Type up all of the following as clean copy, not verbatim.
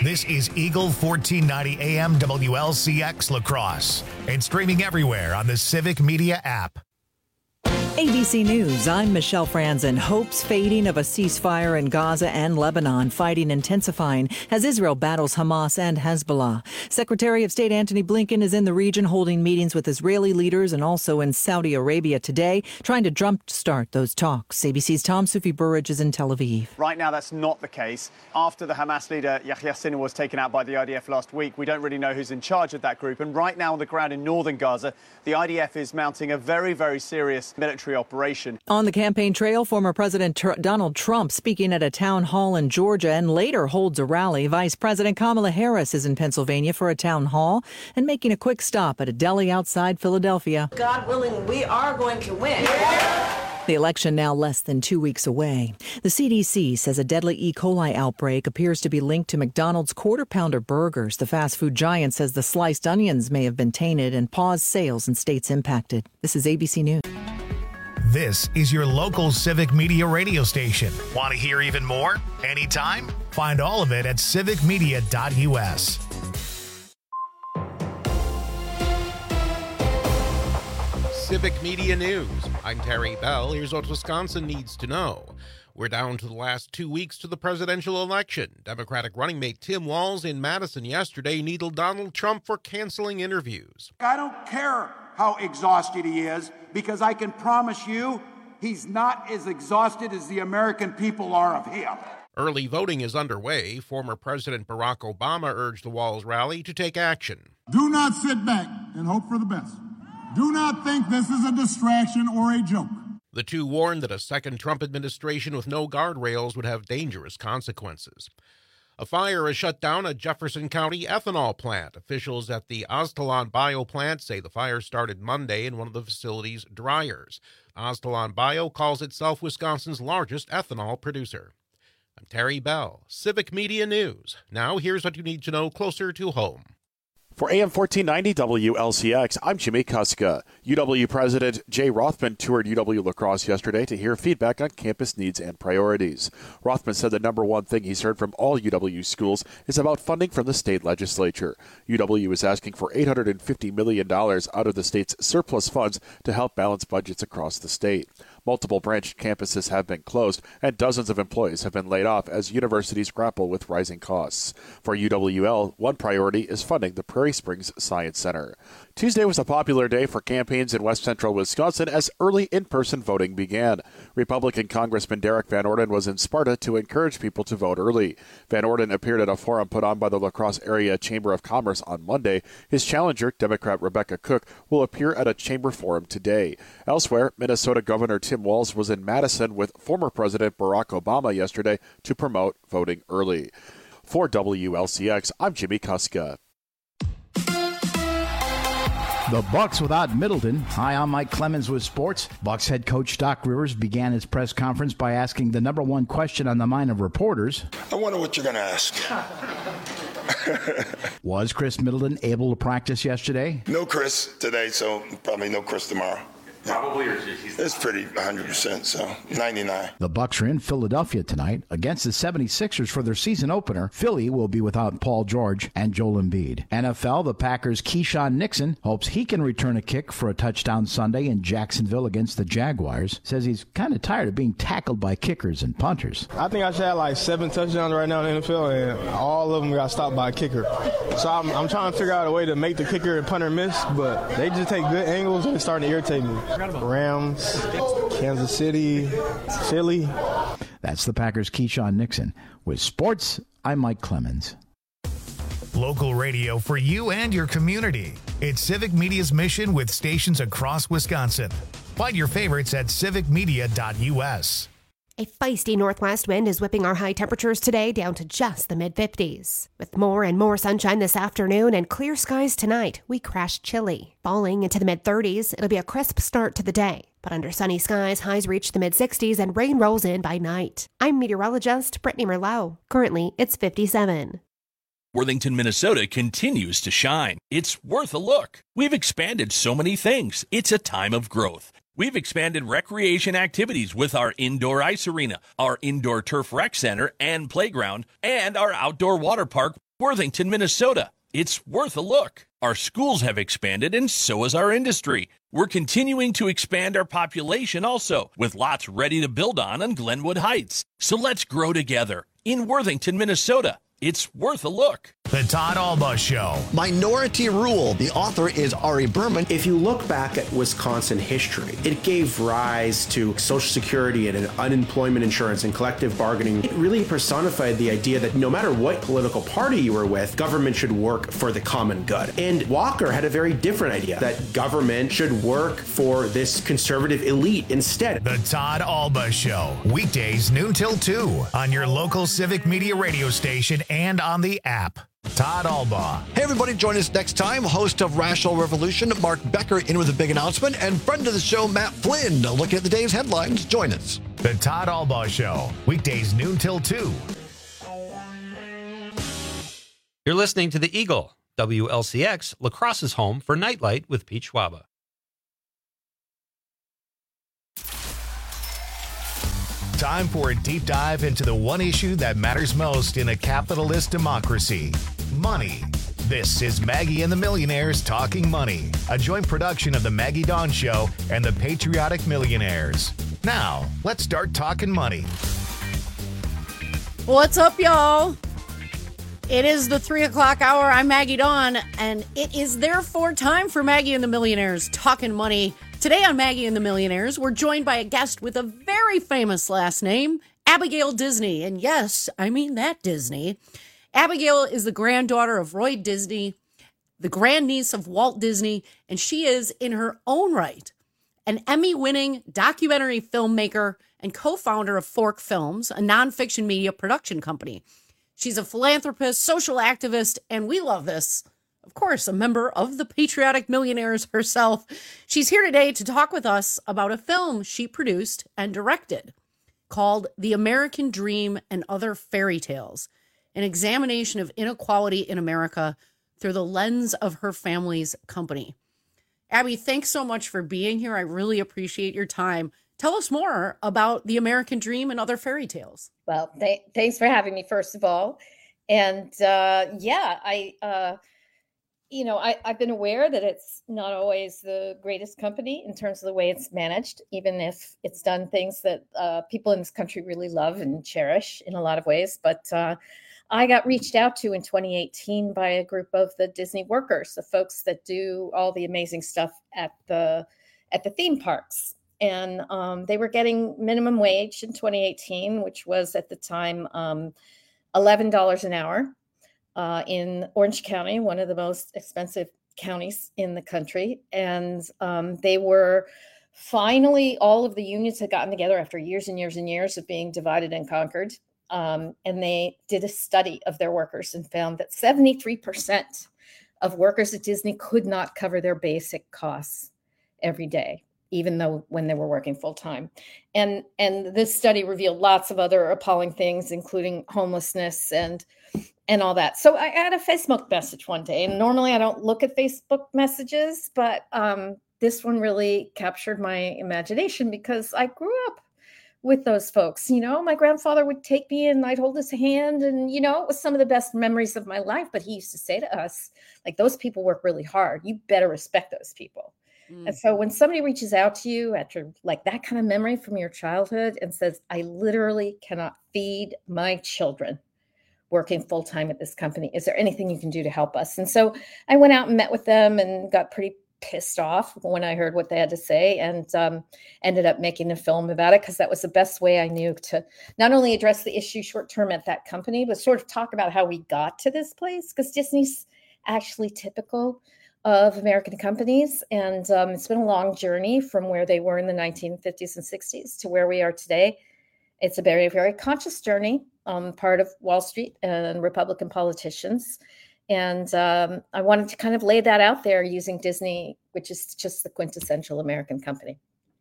This is Eagle 1490 AM WLCX La Crosse and streaming everywhere on the Civic Media app. ABC News, I'm Michelle Franzen. Hopes fading of a ceasefire in Gaza and Lebanon, fighting intensifying as Israel battles Hamas and Hezbollah. Secretary of State Antony Blinken is in the region holding meetings with Israeli leaders and also in Saudi Arabia today, trying to jumpstart those talks. ABC's Tom Sufi Burridge is in Tel Aviv. Right now, that's not the case. After the Hamas leader Yahya Sinwar was taken out by the IDF last week, we don't really know who's in charge of that group. And right now on the ground in northern Gaza, the IDF is mounting a very, very serious military operation. On the campaign trail, former President Donald Trump speaking at a town hall in Georgia and later holds a rally. Vice President Kamala Harris is in Pennsylvania for a town hall and making a quick stop at a deli outside Philadelphia. God willing, we are going to win. The election now less than 2 weeks away. The CDC says a deadly E. coli outbreak appears to be linked to McDonald's Quarter Pounder burgers. The fast food giant says the sliced onions may have been tainted and paused sales in states impacted. This is ABC News. This is your local Civic Media radio station. Want to hear even more? Anytime? Find all of it at civicmedia.us. Civic Media News. I'm Terry Bell. Here's what Wisconsin needs to know. We're down to the last 2 weeks to the presidential election. Democratic running mate Tim Walz in Madison yesterday needled Donald Trump for canceling interviews. I don't care how exhausted he is, because I can promise you he's not as exhausted as the American people are of him. Early voting is underway. Former President Barack Obama urged the Walz rally to take action. Do not sit back and hope for the best. Do not think this is a distraction or a joke. The two warned that a second Trump administration with no guardrails would have dangerous consequences. A fire has shut down a Jefferson County ethanol plant. Officials at the Aztalan Bio plant say the fire started Monday in one of the facility's dryers. Aztalan Bio calls itself Wisconsin's largest ethanol producer. I'm Terry Bell, Civic Media News. Now here's what you need to know closer to home. For AM 1490 WLCX, I'm Jimmy Kuska. UW President Jay Rothman toured UW La Crosse yesterday to hear feedback on campus needs and priorities. Rothman said the number one thing he's heard from all UW schools is about funding from the state legislature. UW is asking for $850 million out of the state's surplus funds to help balance budgets across the state. Multiple branch campuses have been closed, and dozens of employees have been laid off as universities grapple with rising costs. For UWL, one priority is funding the Prairie Springs Science Center. Tuesday was a popular day for campaigns in west central Wisconsin as early in-person voting began. Republican Congressman Derek Van Orden was in Sparta to encourage people to vote early. Van Orden appeared at a forum put on by the La Crosse Area Chamber of Commerce on Monday. His challenger, Democrat Rebecca Cook, will appear at a chamber forum today. Elsewhere, Minnesota Governor Tim Walz was in Madison with former President Barack Obama yesterday to promote voting early. For WLCX, I'm Jimmy Kuska. The Bucks without Middleton. Hi, I'm Mike Clemens with sports. Bucks head coach Doc Rivers began his press conference by asking the number one question on the mind of reporters. I wonder what you're going to ask. Was Chris Middleton able to practice yesterday? No Chris today, so probably no Chris tomorrow. Probably, or it's pretty 100%, so 99. The Bucks are in Philadelphia tonight against the 76ers for their season opener. Philly will be without Paul George and Joel Embiid. NFL, the Packers' Keyshawn Nixon hopes he can return a kick for a touchdown Sunday in Jacksonville against the Jaguars. Says he's kind of tired of being tackled by kickers and punters. I think I should have like 7 touchdowns right now in the NFL, and all of them got stopped by a kicker. So I'm trying to figure out a way to make the kicker and punter miss, but they just take good angles and it's starting to irritate me. Rams, Kansas City, Philly. That's the Packers' Keyshawn Nixon. With sports, I'm Mike Clemens. Local radio for you and your community. It's Civic Media's mission with stations across Wisconsin. Find your favorites at civicmedia.us. A feisty northwest wind is whipping our high temperatures today down to just the mid-50s. With more and more sunshine this afternoon and clear skies tonight, we crash chilly. Falling into the mid-30s, it'll be a crisp start to the day. But under sunny skies, highs reach the mid-60s and rain rolls in by night. I'm meteorologist Brittany Merlot. Currently, it's 57. Worthington, Minnesota continues to shine. It's worth a look. We've expanded so many things. It's a time of growth. We've expanded recreation activities with our indoor ice arena, our indoor turf rec center and playground, and our outdoor water park Worthington, Minnesota. It's worth a look. Our schools have expanded, and so has our industry. We're continuing to expand our population also, with lots ready to build on Glenwood Heights. So let's grow together in Worthington, Minnesota. It's worth a look. The Todd Alba Show. Minority Rule. The author is Ari Berman. If you look back at Wisconsin history, it gave rise to Social Security and unemployment insurance and collective bargaining. It really personified the idea that no matter what political party you were with, government should work for the common good. And Walker had a very different idea, that government should work for this conservative elite instead. The Todd Alba Show. Weekdays noon till 2 on your local Civic Media radio station and on the app. Todd Alba. Hey, everybody, join us next time. Host of Rational Revolution, Mark Becker, in with a big announcement, and friend of the show, Matt Flynn, looking at the day's headlines. Join us. The Todd Alba Show. Weekdays noon till 2. You're listening to The Eagle, WLCX, La Crosse's home for Nightlight with Pete Schwaba. Time for a deep dive into the one issue that matters most in a capitalist democracy: money. This is Maggie and the Millionaires Talking Money, a joint production of the Maggie Dawn Show and the Patriotic Millionaires. Now, let's start talking money. What's up, y'all? It is the 3 o'clock hour. I'm Maggie Dawn, and it is therefore time for Maggie and the Millionaires Talking Money. Today on Maggie and the Millionaires, we're joined by a guest with a very famous last name, Abigail Disney. And yes, I mean that Disney. Abigail is the granddaughter of Roy Disney, the grandniece of Walt Disney, and she is, in her own right, an Emmy-winning documentary filmmaker and co-founder of Fork Films, a nonfiction media production company. She's a philanthropist, social activist, and we love this, of course, a member of the Patriotic Millionaires herself. She's here today to talk with us about a film she produced and directed called The American Dream and Other Fairy Tales, an examination of inequality in America through the lens of her family's company. Abby, thanks so much for being here. I really appreciate your time. Tell us more about The American Dream and Other Fairy Tales. Well, thanks for having me, first of all. And I've been aware that it's not always the greatest company in terms of the way it's managed, even if it's done things that people in this country really love and cherish in a lot of ways. But I got reached out to in 2018 by a group of the Disney workers, the folks that do all the amazing stuff at the theme parks. And they were getting minimum wage in 2018, which was at the time $11 an hour. In Orange County, one of the most expensive counties in the country. And they were finally, all of the unions had gotten together after years and years and years of being divided and conquered. And they did a study of their workers and found that 73% of workers at Disney could not cover their basic costs every day, even though when they were working full time. And this study revealed lots of other appalling things, including homelessness and all that. So I had a Facebook message one day, and normally I don't look at Facebook messages, but this one really captured my imagination because I grew up with those folks. You know, my grandfather would take me and I'd hold his hand, and, you know, it was some of the best memories of my life. But he used to say to us, like, those people work really hard. You better respect those people. And so when somebody reaches out to you after like that kind of memory from your childhood and says, I literally cannot feed my children working full time at this company, is there anything you can do to help us? And so I went out and met with them and got pretty pissed off when I heard what they had to say, and ended up making a film about it, because that was the best way I knew to not only address the issue short term at that company, but sort of talk about how we got to this place, because Disney's actually typical of American companies. And it's been a long journey from where they were in the 1950s and 60s to where we are today. It's a very, very conscious journey, part of Wall Street and Republican politicians. And I wanted to kind of lay that out there using Disney, which is just the quintessential American company.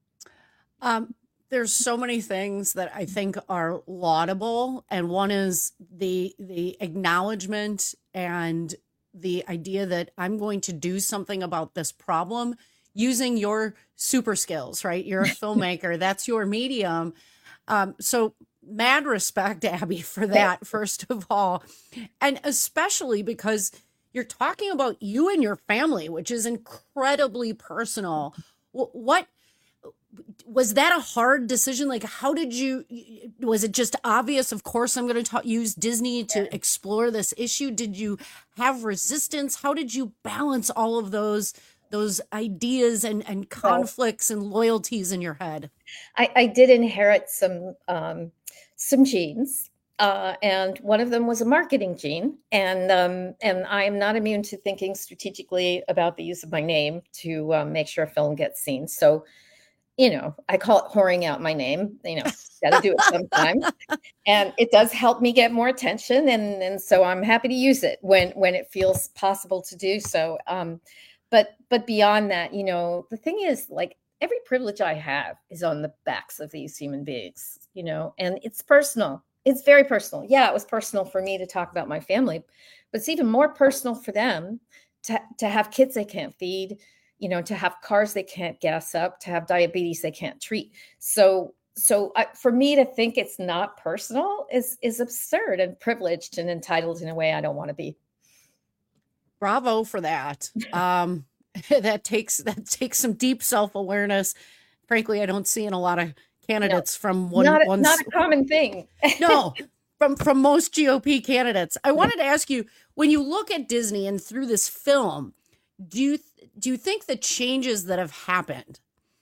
There's so many things that I think are laudable. And one is the acknowledgement and the idea that I'm going to do something about this problem using your super skills, right? You're a filmmaker. That's your medium. So mad respect, Abby, for that, first of all. And especially because you're talking about you and your family, which is incredibly personal. What was that a hard decision? Like, how did was it just obvious? Of course, I'm going to use Disney to explore this issue. Did you have resistance? How did you balance all of those ideas and conflicts and loyalties in your head? I did inherit some genes. And one of them was a marketing gene, and I am not immune to thinking strategically about the use of my name to make sure a film gets seen. So, I call it whoring out my name. Got to do it sometime, and it does help me get more attention, and so I'm happy to use it when it feels possible to do so. But beyond that, the thing is, like, every privilege I have is on the backs of these human beings, and it's personal. It's very personal. Yeah, it was personal for me to talk about my family, but it's even more personal for them to have kids they can't feed, to have cars they can't gas up, to have diabetes they can't treat. So for me to think it's not personal is absurd and privileged and entitled in a way I don't want to be. Bravo for that. That takes some deep self-awareness. Frankly, I don't see in a lot of candidates from not a common thing. No, from most GOP candidates. I wanted to ask you, when you look at Disney and through this film, do you think the changes that have happened,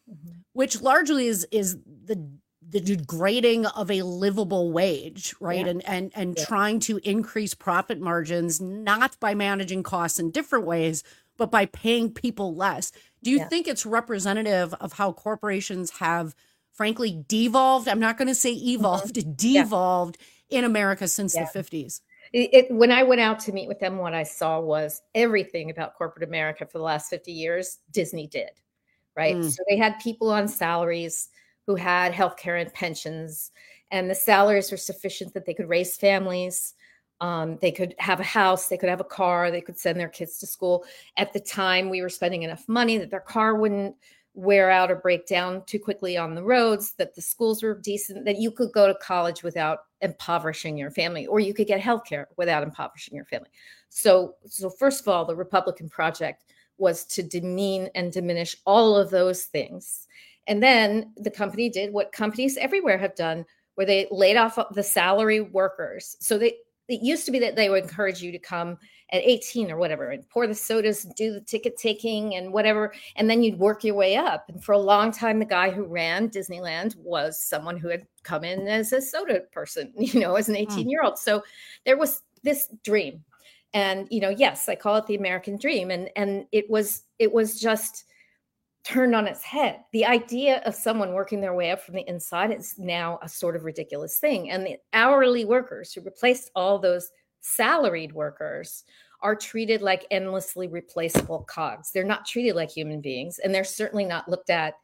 which largely is the degrading of a livable wage, right? Yeah. And trying to increase profit margins, not by managing costs in different ways, but by paying people less. Do you think it's representative of how corporations have frankly devolved? I'm not going to say evolved, devolved in America since the 50s. When I went out to meet with them, what I saw was everything about corporate America for the last 50 years, Disney did, right? So they had people on salaries who had healthcare and pensions, and the salaries were sufficient that they could raise families. They could have a house, they could have a car, they could send their kids to school. At the time, we were spending enough money that their car wouldn't wear out or break down too quickly on the roads, that the schools were decent, that you could go to college without impoverishing your family, or you could get healthcare without impoverishing your family. So first of all, the Republican project was to demean and diminish all of those things. And then the company did what companies everywhere have done, where they laid off the salary workers. So it used to be that they would encourage you to come at 18 or whatever and pour the sodas and do the ticket taking and whatever. And then you'd work your way up. And for a long time, the guy who ran Disneyland was someone who had come in as a soda person, as an 18-year-old. So there was this dream. And, yes, I call it the American dream. And it was just turned on its head. The idea of someone working their way up from the inside is now a sort of ridiculous thing. And the hourly workers who replaced all those salaried workers are treated like endlessly replaceable cogs. They're not treated like human beings, and they're certainly not looked at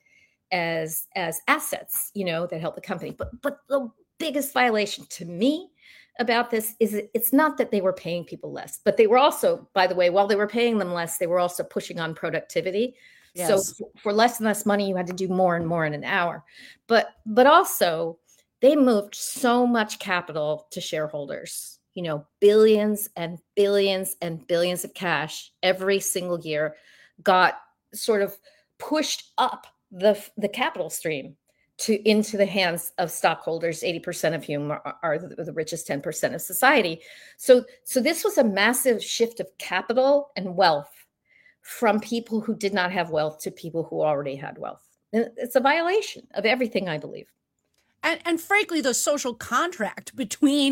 as assets, that help the company. But the biggest violation to me about this is it's not that they were paying people less, but they were also, by the way, while they were paying them less, they were also pushing on productivity. Yes. So for less and less money, you had to do more and more in an hour. But also, they moved so much capital to shareholders, billions and billions and billions of cash every single year got sort of pushed up the capital stream into the hands of stockholders, 80% of whom are the richest 10% of society. So this was a massive shift of capital and wealth from people who did not have wealth to people who already had wealth. It's a violation of everything, I believe. And frankly, the social contract between,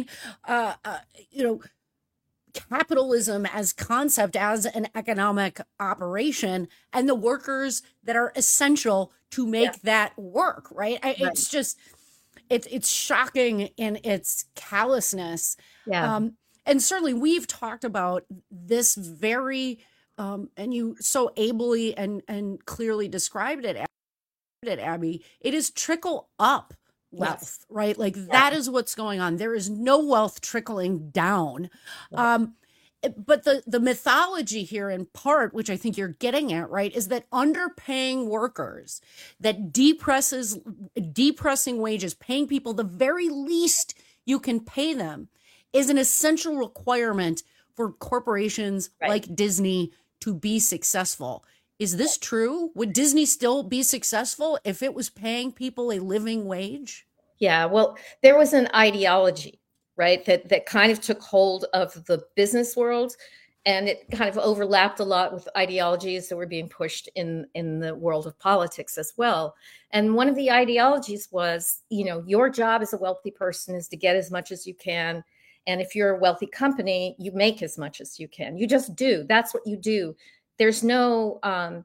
capitalism as concept, as an economic operation, and the workers that are essential to make that work, right? It's just, it's shocking in its callousness. Yeah. And certainly we've talked about this very, and you so ably and clearly described it, Abby. It is trickle up wealth, right? Like that is what's going on. There is no wealth trickling down. But the mythology here, in part, which I think you're getting at, right, is that underpaying workers, that depressing wages, paying people the very least you can pay them, is an essential requirement for corporations like Disney to be successful. Is this true? Would Disney still be successful if it was paying people a living wage? Yeah, well, there was an ideology, right, that kind of took hold of the business world, and it kind of overlapped a lot with ideologies that were being pushed in the world of politics as well. And one of the ideologies was, your job as a wealthy person is to get as much as you can. And if you're a wealthy company, you make as much as you can. You just do. That's what you do. There's no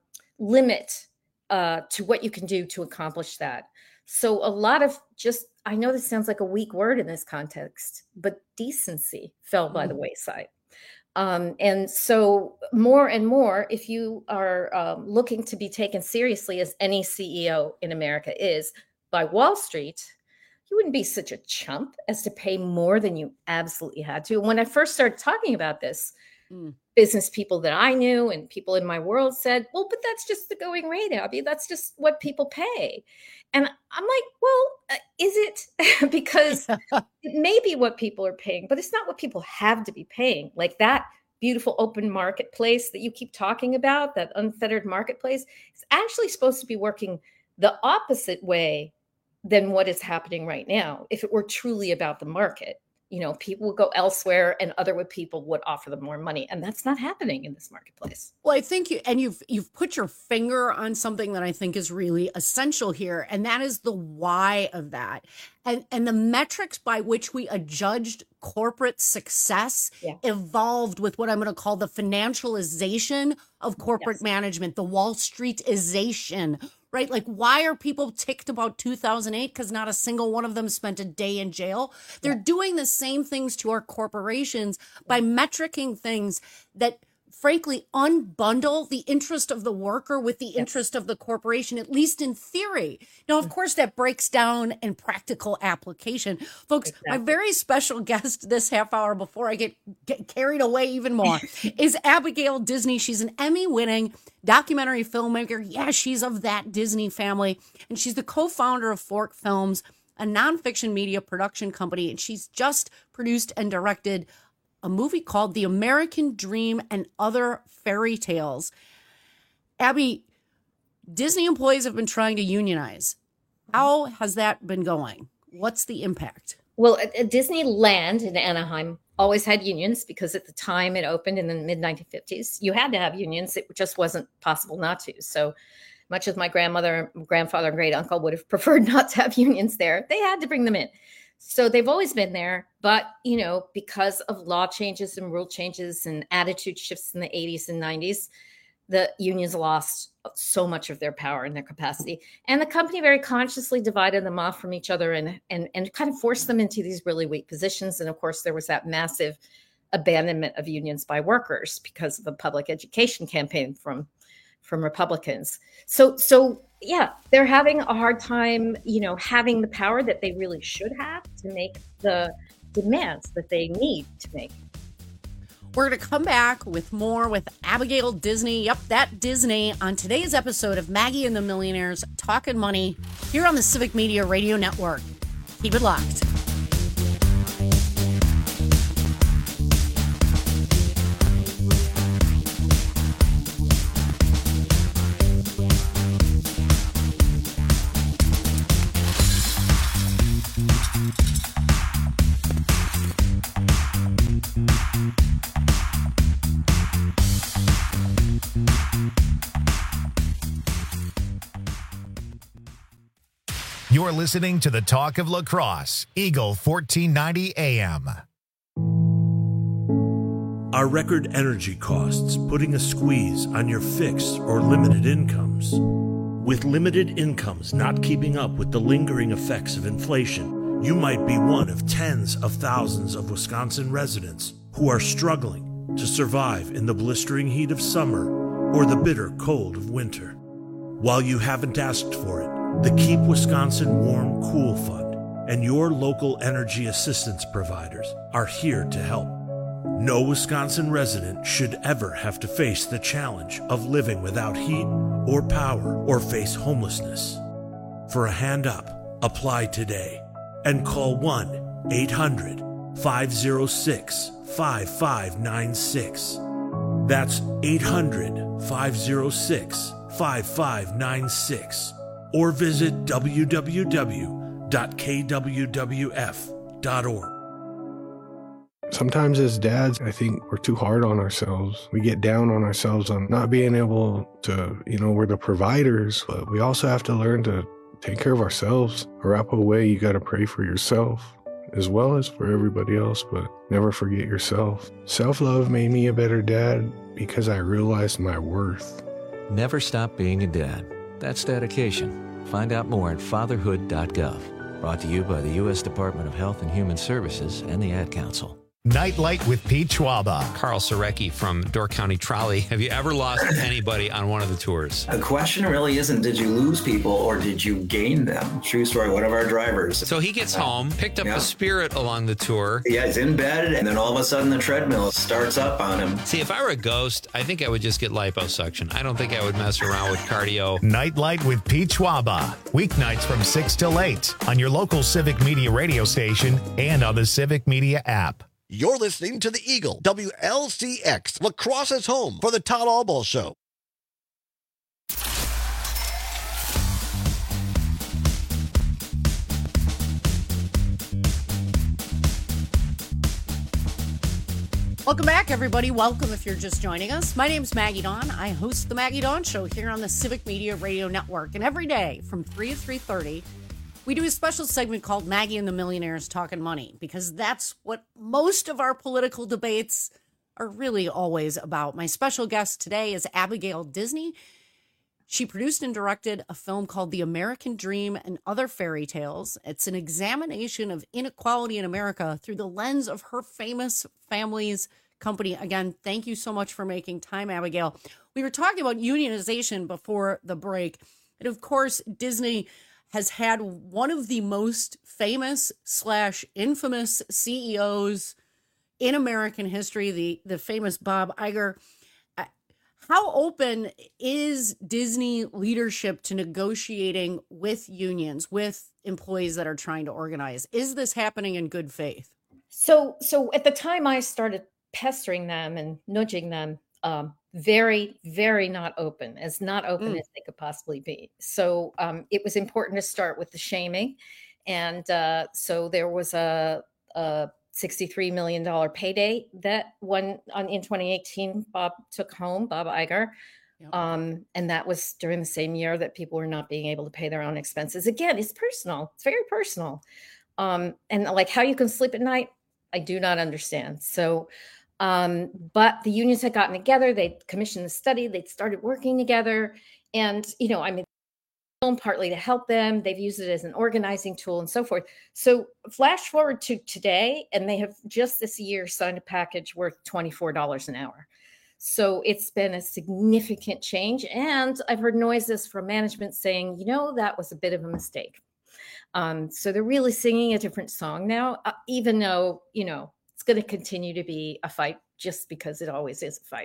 limit to what you can do to accomplish that. So a lot of I know this sounds like a weak word in this context, but decency fell by the wayside. And so more and more, if you are looking to be taken seriously, as any CEO in America is, by Wall Street, you wouldn't be such a chump as to pay more than you absolutely had to. When I first started talking about this, business people that I knew and people in my world said, well, but that's just the going rate, Abby. That's just what people pay. And I'm like, well, is it? Because it may be what people are paying, but it's not what people have to be paying. Like that beautiful open marketplace that you keep talking about, that unfettered marketplace, is actually supposed to be working the opposite way than what is happening right now. If it were truly about the market, people would go elsewhere and other people would offer them more money. And that's not happening in this marketplace. Well, I think you've put your finger on something that I think is really essential here. And that is the why of that. And the metrics by which we adjudged corporate success evolved with what I'm going to call the financialization of corporate management, the Wall Streetization, right? Like, why are people ticked about 2008? Because not a single one of them spent a day in jail. They're doing the same things to our corporations by metricing things that, frankly, unbundle the interest of the worker with the interest of the corporation, at least in theory. Now, of course, that breaks down in practical application. Folks, my very special guest this half hour, before I get carried away even more, is Abigail Disney. She's an Emmy-winning documentary filmmaker. Yeah, she's of that Disney family. And she's the co-founder of Fork Films, a nonfiction media production company. And she's just produced and directed a movie called The American Dream and Other Fairy Tales. Abby, Disney employees have been trying to unionize. How has that been going? What's the impact? Well, Disneyland in Anaheim always had unions because at the time it opened in the mid-1950s, you had to have unions. It just wasn't possible not to. So much as my grandmother, grandfather, and great uncle would have preferred not to have unions there, they had to bring them in. So they've always been there. But, because of law changes and rule changes and attitude shifts in the 80s and 90s, the unions lost so much of their power and their capacity. And the company very consciously divided them off from each other and kind of forced them into these really weak positions. And of course, there was that massive abandonment of unions by workers because of the public education campaign from Republicans. So yeah, they're having a hard time, having the power that they really should have to make the demands that they need to make. We're going to come back with more with Abigail Disney. Yep, that Disney on today's episode of Maggie and the Millionaires Talking Money here on the Civic Media Radio Network. Keep it locked. You're listening to the Talk of La Crosse, Eagle 1490 AM. Are record energy costs putting a squeeze on your fixed or limited incomes? With limited incomes not keeping up with the lingering effects of inflation, you might be one of tens of thousands of Wisconsin residents who are struggling to survive in the blistering heat of summer or the bitter cold of winter. While you haven't asked for it, the Keep Wisconsin Warm Cool Fund and your local energy assistance providers are here to help. No Wisconsin resident should ever have to face the challenge of living without heat or power or face homelessness. For a hand up, apply today and call 1-800-506-5596. That's 800-506-5596. Or visit www.kwwf.org. Sometimes as dads, I think we're too hard on ourselves. We get down on ourselves on not being able to, we're the providers, but we also have to learn to take care of ourselves. Arapaho way, you got to pray for yourself as well as for everybody else, but never forget yourself. Self-love made me a better dad because I realized my worth. Never stop being a dad. That's dedication. Find out more at fatherhood.gov. Brought to you by the U.S. Department of Health and Human Services and the Ad Council. Nightlight with Pete Schwaba. Carl Sarecki from Door County Trolley. Have you ever lost anybody on one of the tours? The question really isn't, did you lose people or did you gain them? True story, one of our drivers. So he gets home, picked up the Spirit along the tour. Yeah, he's in bed, and then all of a sudden the treadmill starts up on him. See, if I were a ghost, I think I would just get liposuction. I don't think I would mess around with cardio. Nightlight with Pete Schwaba. Weeknights from 6 till 8 on your local Civic Media radio station and on the Civic Media app. You're listening to the Eagle, WLCX, La Crosse's home for the Todd Albaugh Show. Welcome back, everybody. Welcome if you're just joining us. My name's Maggie Dawn. I host the Maggie Dawn Show here on the Civic Media Radio Network. And every day from 3 to 3:30, we do a special segment called Maggie and the Millionaires Talking Money, because that's what most of our political debates are really always about. My special guest today is Abigail Disney. She produced and directed a film called The American Dream and Other Fairy Tales. It's an examination of inequality in America through the lens of her famous family's company. Again, thank you so much for making time, Abigail. We were talking about unionization before the break. And of course, Disney has had one of the most famous / infamous CEOs in American history, the famous Bob Iger. How open is Disney leadership to negotiating with unions, with employees that are trying to organize? Is this happening in good faith? So at the time I started pestering them and nudging them, very, very not open as they could possibly be. So it was important to start with the shaming. And so there was a $63 million payday that in 2018, Bob took home, Bob Iger. Yep. And that was during the same year that people were not being able to pay their own expenses. Again, it's personal. It's very personal. And like how you can sleep at night, I do not understand. So, but the unions had gotten together, they commissioned the study, they started working together. And, partly to help them, they've used it as an organizing tool and so forth. So flash forward to today, and they have just this year signed a package worth $24 an hour. So it's been a significant change. And I've heard noises from management saying, that was a bit of a mistake. So they're really singing a different song now, even though, it's going to continue to be a fight just because it always is a fight.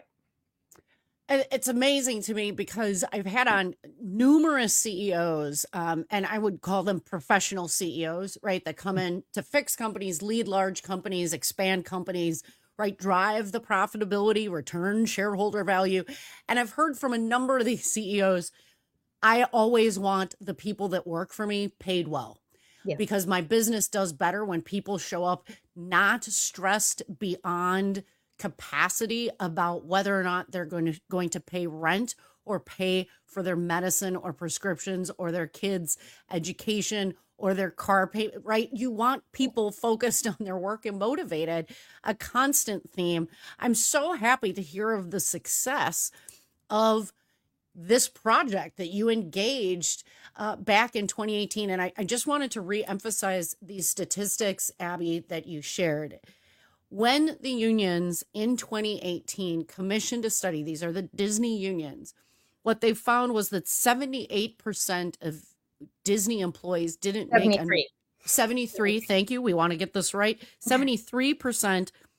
It's amazing to me because I've had on numerous CEOs, and I would call them professional CEOs, right, that come in to fix companies, lead large companies, expand companies, right, drive the profitability, return shareholder value. And I've heard from a number of these CEOs, I always want the people that work for me paid well. Yeah. Because my business does better when people show up not stressed beyond capacity about whether or not they're going to pay rent or pay for their medicine or prescriptions or their kids' education or their car pay, right? You want people focused on their work and motivated, a constant theme. I'm so happy to hear of the success of this project that you engaged back in 2018. And I just wanted to reemphasize these statistics, Abby, that you shared. When the unions in 2018 commissioned a study, these are the Disney unions, what they found was that 78% of Disney employees didn't make 73. Thank you. We want to get this right. 73%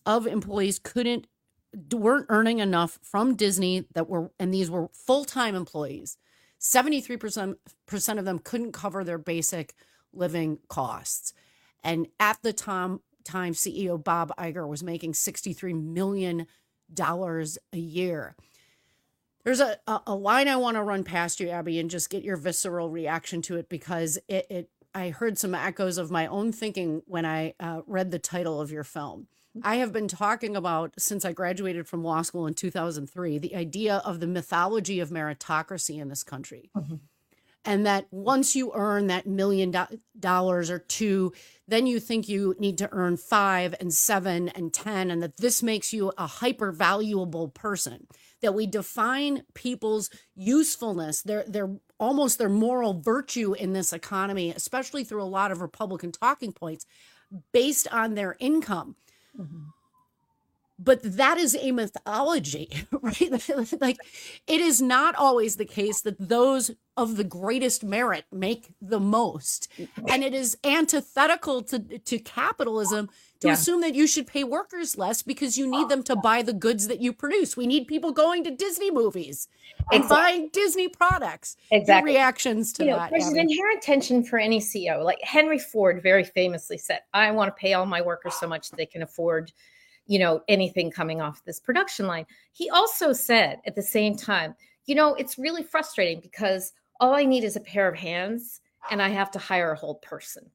of employees weren't earning enough from Disney and these were full-time employees. 73% of them couldn't cover their basic living costs. And at the time, CEO Bob Iger was making $63 million a year. There's a line I want to run past you, Abby, and just get your visceral reaction to it, because I heard some echoes of my own thinking when I read the title of your film. I have been talking about, since I graduated from law school in 2003, the idea of the mythology of meritocracy in this country. Mm-hmm. And that once you earn that $1 million or $2 million, then you think you need to earn 5 and 7 and 10, and that this makes you a hyper valuable person. That we define people's usefulness, their almost their moral virtue in this economy, especially through a lot of Republican talking points, based on their income. Mm-hmm. But that is a mythology, right? Like, it is not always the case that those of the greatest merit make the most. And it is antithetical to capitalism to assume that you should pay workers less because you need them to buy the goods that you produce. We need people going to Disney movies and buying Disney products. Exactly. Your reactions to that. There's an inherent tension for any CEO. Like Henry Ford very famously said, I want to pay all my workers so much that they can afford anything coming off this production line. He also said at the same time, it's really frustrating because all I need is a pair of hands and I have to hire a whole person.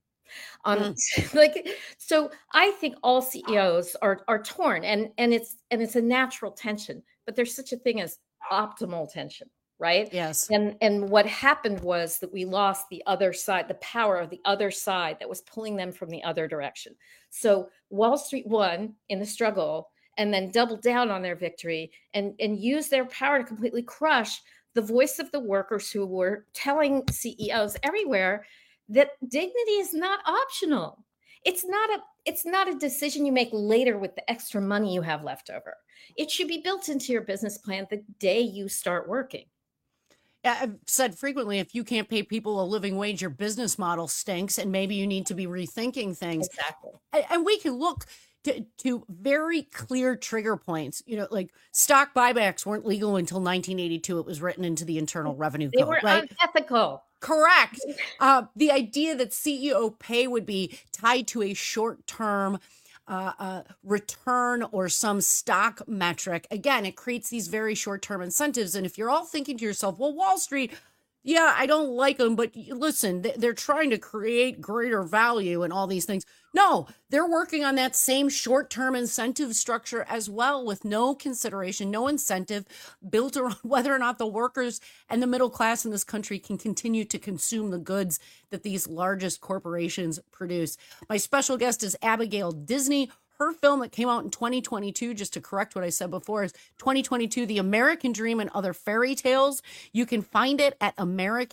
So I think all CEOs are torn and it's a natural tension, but there's such a thing as optimal tension. Right. Yes. And what happened was that we lost the other side, the power of the other side that was pulling them from the other direction. So Wall Street won in the struggle and then doubled down on their victory and used their power to completely crush the voice of the workers who were telling CEOs everywhere that dignity is not optional. It's not a decision you make later with the extra money you have left over. It should be built into your business plan the day you start working. I've said frequently, if you can't pay people a living wage, your business model stinks, and maybe you need to be rethinking things. Exactly. And we can look to very clear trigger points. Like stock buybacks weren't legal until 1982. It was written into the Internal Revenue Code. They were unethical. Correct. The idea that CEO pay would be tied to a short-term return or some stock metric. Again, it creates these very short-term incentives. And if you're all thinking to yourself, well, Wall Street, yeah, I don't like them, but listen, they're trying to create greater value and all these things. No, they're working on that same short-term incentive structure as well, with no consideration, no incentive built around whether or not the workers and the middle class in this country can continue to consume the goods that these largest corporations produce. My special guest is Abigail Disney. Her film that came out in 2022, just to correct what I said before, is 2022, The American Dream and Other Fairy Tales. You can find it at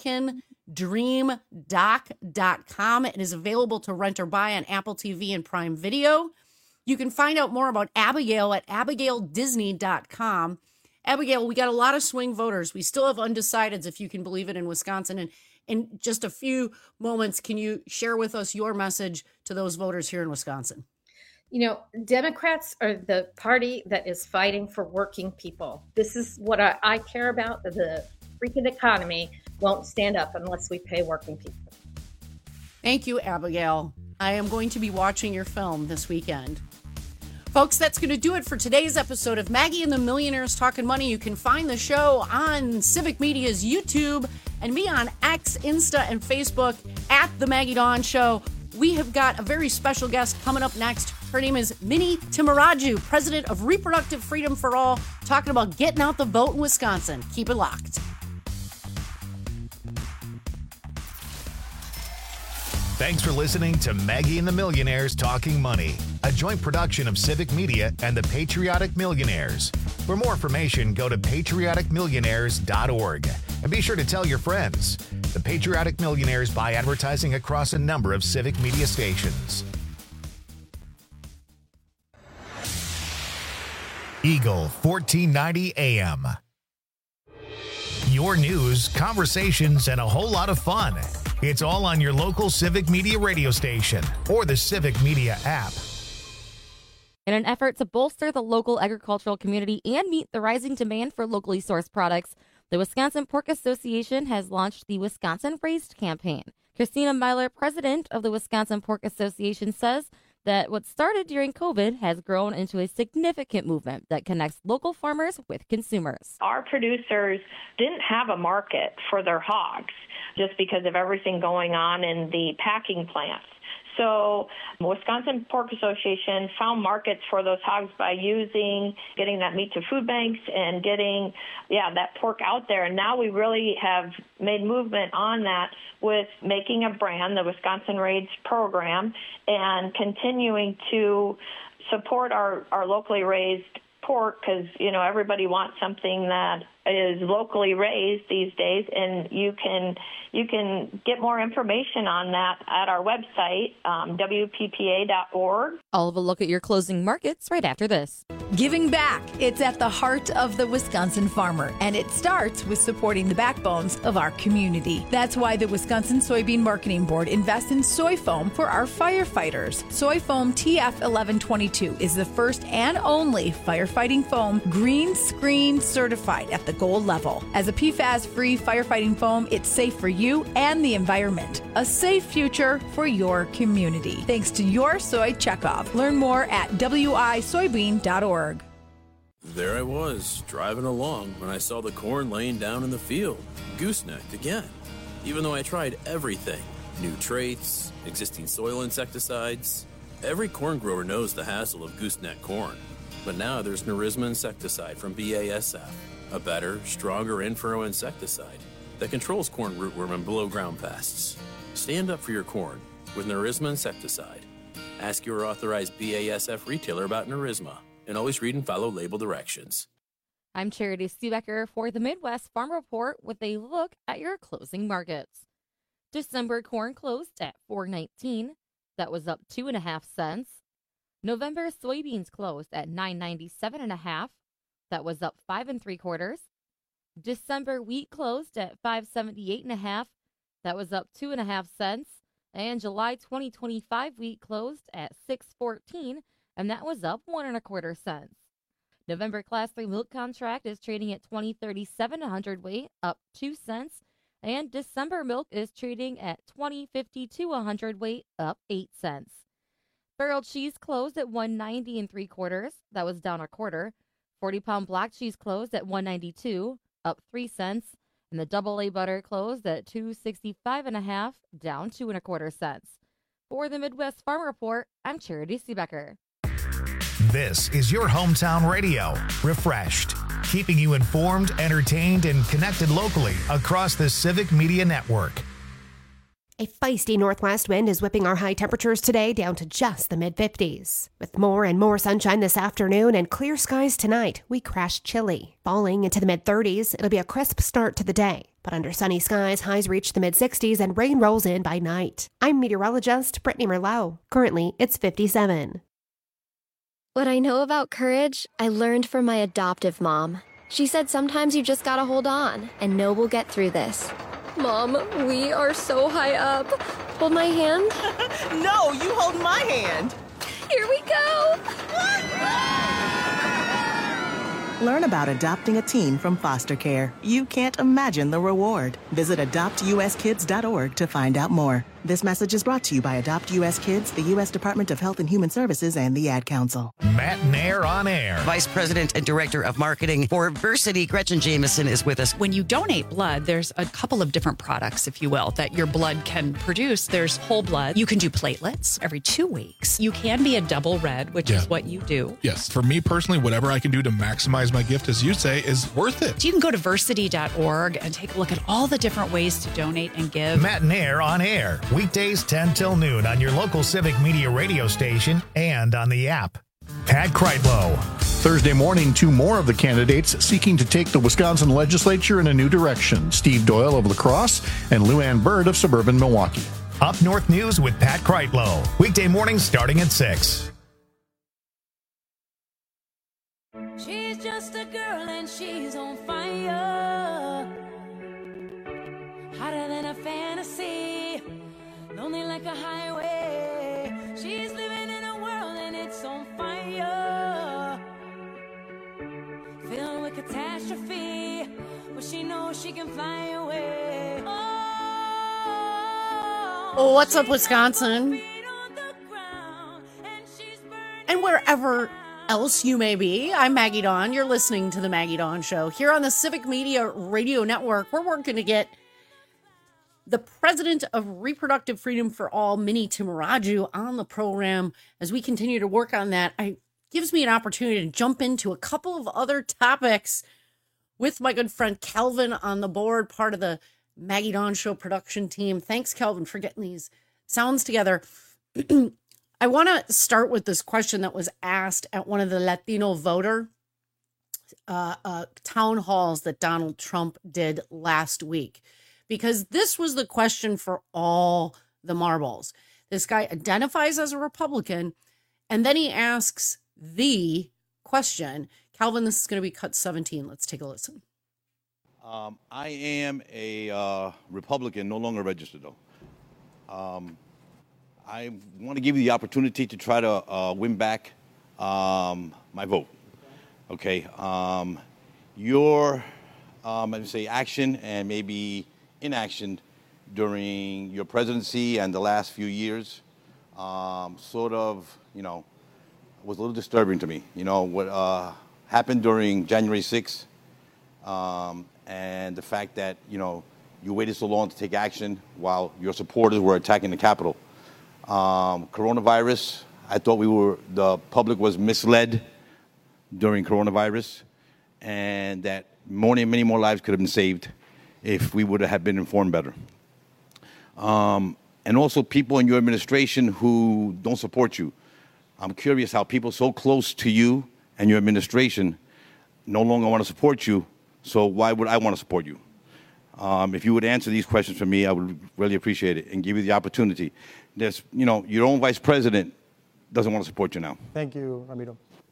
AmericanDreamDoc.com. It is available to rent or buy on Apple TV and Prime Video. You can find out more about Abigail at AbigailDisney.com. Abigail, we got a lot of swing voters. We still have undecideds, if you can believe it, in Wisconsin. And in just a few moments, can you share with us your message to those voters here in Wisconsin? Democrats are the party that is fighting for working people. This is what I care about. The freaking economy won't stand up unless we pay working people. Thank you, Abigail. I am going to be watching your film this weekend. Folks, that's going to do it for today's episode of Maggie and the Millionaires Talking Money. You can find the show on Civic Media's YouTube and me on X, Insta, and Facebook at The Maggie Dawn Show. We have got a very special guest coming up next. Her name is Minnie Timaraju, president of Reproductive Freedom for All, talking about getting out the vote in Wisconsin. Keep it locked. Thanks for listening to Maggie and the Millionaires Talking Money, a joint production of Civic Media and the Patriotic Millionaires. For more information, go to patrioticmillionaires.org and be sure to tell your friends. The Patriotic Millionaires buy advertising across a number of Civic Media stations. Eagle 1490 AM. Your news, conversations, and a whole lot of fun. It's all on your local Civic Media radio station or the Civic Media app. In an effort to bolster the local agricultural community and meet the rising demand for locally sourced products, the Wisconsin Pork Association has launched the Wisconsin Raised campaign. Christina Myler, president of the Wisconsin Pork Association, says that what started during COVID has grown into a significant movement that connects local farmers with consumers. Our producers didn't have a market for their hogs just because of everything going on in the packing plants. So Wisconsin Pork Association found markets for those hogs by getting that meat to food banks and getting, that pork out there. And now we really have made movement on that with making a brand, the Wisconsin Raised program, and continuing to support our locally raised pork because, everybody wants something that is locally raised these days, and you can get more information on that at our website, WPPA.org. I'll have a look at your closing markets right after this. Giving back. It's at the heart of the Wisconsin farmer, and it starts with supporting the backbones of our community. That's why the Wisconsin Soybean Marketing Board invests in soy foam for our firefighters. Soy foam TF1122 is the first and only firefighting foam green screen certified at the gold level. As a PFAS-free firefighting foam, it's safe for you and the environment. A safe future for your community. Thanks to your soy checkoff. Learn more at wisoybean.org. There I was, driving along when I saw the corn laying down in the field, goosenecked again. Even though I tried everything, new traits, existing soil insecticides, every corn grower knows the hassle of gooseneck corn. But now there's Nerisma insecticide from BASF, a better, stronger in-furrow insecticide that controls corn rootworm and below-ground pests. Stand up for your corn with Nerisma insecticide. Ask your authorized BASF retailer about Nerisma, and always read and follow label directions. I'm Charity Seebecker for the Midwest Farm Report with a look at your closing markets. December corn closed at $4.19. That was up 2.5 cents. November soybeans closed at $9.97.5. That was up 5 3/4. December wheat closed at $5.78.5. That was up 2.5 cents. And July 2025 wheat closed at $6.14, and that was up 1 1/4 cents. November Class 3 milk contract is trading at $20.37 a hundredweight, up 2 cents. And December milk is trading at $20.52 a hundredweight, up 8 cents. Barrel cheese closed at $1.90 3/4. That was down 1/4. 40-pound black cheese closed at $1.92, up 3 cents. And the double-A butter closed at $2.65.5, down 2 1/4 cents. For the Midwest Farm Report, I'm Charity Seebecker. This is your hometown radio, Refreshed, keeping you informed, entertained, and connected locally across the Civic Media Network. A feisty northwest wind is whipping our high temperatures today down to just the mid-50s. With more and more sunshine this afternoon and clear skies tonight, we crash chilly. Falling into the mid-30s, it'll be a crisp start to the day. But under sunny skies, highs reach the mid-60s and rain rolls in by night. I'm meteorologist Brittany Merlot. Currently, it's 57. What I know about courage, I learned from my adoptive mom. She said sometimes you just gotta hold on and know we'll get through this. Mom, we are so high up. Hold my hand. No, you hold my hand. Here we go. Learn about adopting a teen from foster care. You can't imagine the reward. Visit adoptuskids.org to find out more. This message is brought to you by Adopt U.S. Kids, the U.S. Department of Health and Human Services, and the Ad Council. Matt Nair on Air. Vice President and Director of Marketing for Versity, Gretchen Jameson, is with us. When you donate blood, there's a couple of different products, if you will, that your blood can produce. There's whole blood. You can do platelets every 2 weeks. You can be a double red, which is what you do. Yes. For me personally, whatever I can do to maximize my gift, as you say, is worth it. So you can go to versity.org and take a look at all the different ways to donate and give. Matt Nair on Air. Weekdays 10 till noon on your local Civic Media radio station and on the app. Pat Kreitlow. Thursday morning, 2 more of the candidates seeking to take the Wisconsin legislature in a new direction. Steve Doyle of La Crosse and Lou Ann Bird of suburban Milwaukee. Up North News with Pat Kreitlow. Weekday mornings starting at 6. She's just a girl and she's on fire. Hotter than a fantasy. Lonely like a highway. She's living in a world and it's on fire. filled with catastrophe, but she knows she can fly away. Oh, what's up, Wisconsin? And wherever else you may be, I'm Maggie Dawn. You're listening to The Maggie Dawn Show. Here on the Civic Media Radio Network, we're working to get the president of Reproductive Freedom for All, Minnie Timaraju, on the program. As we continue to work on that, it gives me an opportunity to jump into a couple of other topics with my good friend Calvin on the board, part of the Maggie Dawn Show production team. Thanks, Calvin, for getting these sounds together. I want to start with this question that was asked at one of the Latino voter town halls that Donald Trump did last week, because this was the question for all the marbles. This guy identifies as a Republican, and then he asks the question. Calvin, this is going to be cut 17. Let's take a listen. I am a Republican, no longer registered, though. I want to give you the opportunity to try to win back my vote. Okay. Your, let me say, action and maybe inaction during your presidency and the last few years sort of, was a little disturbing to me. What happened during January 6th and the fact that, you waited so long to take action while your supporters were attacking the Capitol. Coronavirus, I thought the public was misled during coronavirus, and that many more lives could have been saved if we would have been informed better. And also people in your administration who don't support you. I'm curious how people so close to you and your administration no longer want to support you, so why would I want to support you? If you would answer these questions for me, I would really appreciate it and give you the opportunity. There's, your own vice president doesn't want to support you now. Thank you, Ramiro.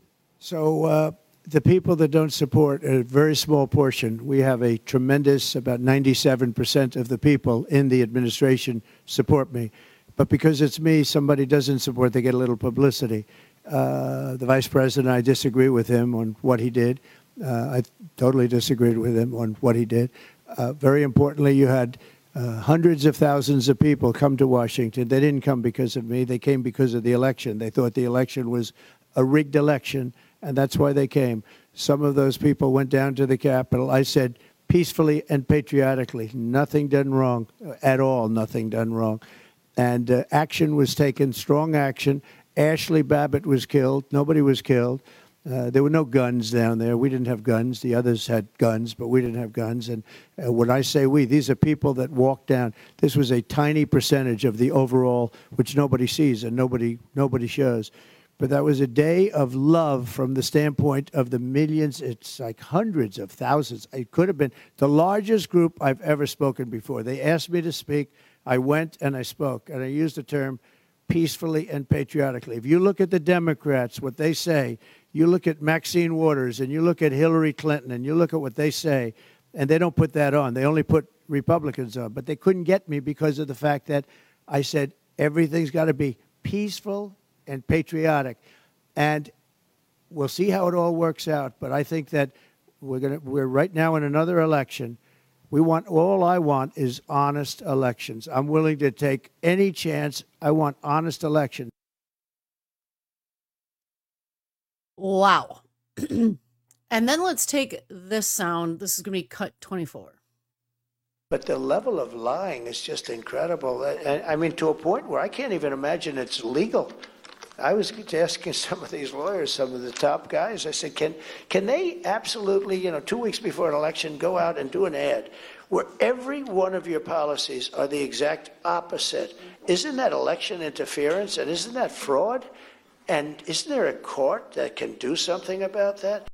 So the people that don't support a very small portion. We have a tremendous, about 97% of the people in the administration support me. But because it's me, somebody doesn't support, they get a little publicity. The vice president, I disagree with him on what he did. I totally disagreed with him on what he did. Very importantly, you had hundreds of thousands of people come to Washington. They didn't come because of me. They came because of the election. They thought the election was a rigged election, and that's why they came. Some of those people went down to the Capitol. I said peacefully and patriotically, nothing done wrong at all, nothing done wrong. And action was taken, strong action. Ashley Babbitt was killed. Nobody was killed. There were no guns down there. We didn't have guns. The others had guns, but we didn't have guns. And when I say we, these are people that walked down. This was a tiny percentage of the overall, which nobody sees and nobody shows. But that was a day of love from the standpoint of the millions. It's like hundreds of thousands. It could have been the largest group I've ever spoken before. They asked me to speak. I went and I spoke. And I used the term peacefully and patriotically. If you look at the Democrats, what they say, you look at Maxine Waters and you look at Hillary Clinton and you look at what they say, and they don't put that on. They only put Republicans on. But they couldn't get me because of the fact that I said everything's got to be peaceful and patriotic. And we'll see how it all works out. But I think that we're right now in another election. All I want is honest elections. I'm willing to take any chance. I want honest elections. Wow. And then let's take this sound. This is going to be cut 24. But the level of lying is just incredible. I mean, to a point where I can't even imagine it's legal. I was asking some of these lawyers, some of the top guys, I said, can they absolutely, 2 weeks before an election, go out and do an ad where every one of your policies are the exact opposite? Isn't that election interference, and isn't that fraud? And isn't there a court that can do something about that?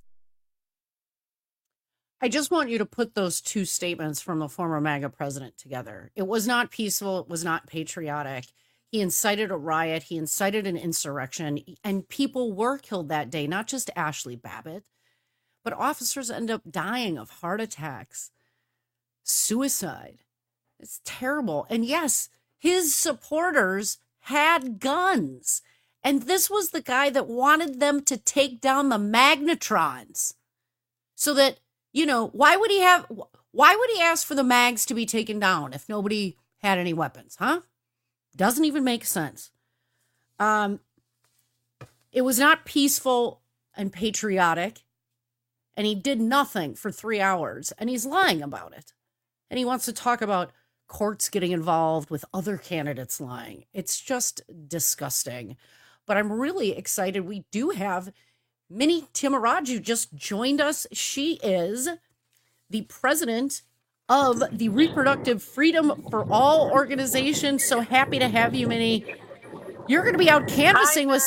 I just want you to put those two statements from the former MAGA president together. It was not peaceful. It was not patriotic. He incited a riot. He incited an insurrection. And people were killed that day, not just Ashley Babbitt, but officers end up dying of heart attacks, suicide. It's terrible. And yes, his supporters had guns. And this was the guy that wanted them to take down the magnetrons. so that, why would he ask for the mags to be taken down if nobody had any weapons, huh? Doesn't even make sense. It was not peaceful and patriotic, and he did nothing for 3 hours, and he's lying about it. And he wants to talk about courts getting involved with other candidates lying. It's just disgusting. But I'm really excited. We do have Minnie Timaraju just joined us. She is the president of the Reproductive Freedom for All organization. So happy to have you, Minnie. You're going to be out canvassing with